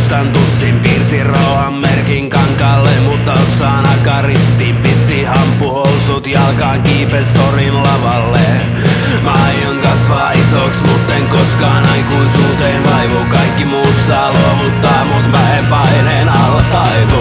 mustan tussin, piirsi rauhan merkin kankaalle, mutta otsaan akaristiin. Pisti hampuhousut jalkaan, kiipes torin lavalle. Mä aion kasvaa isoks, mutten koskaan aikuisuuteen vaivu. Kaikki muut saa luovuttaa, mut mä en paineen alla taivu.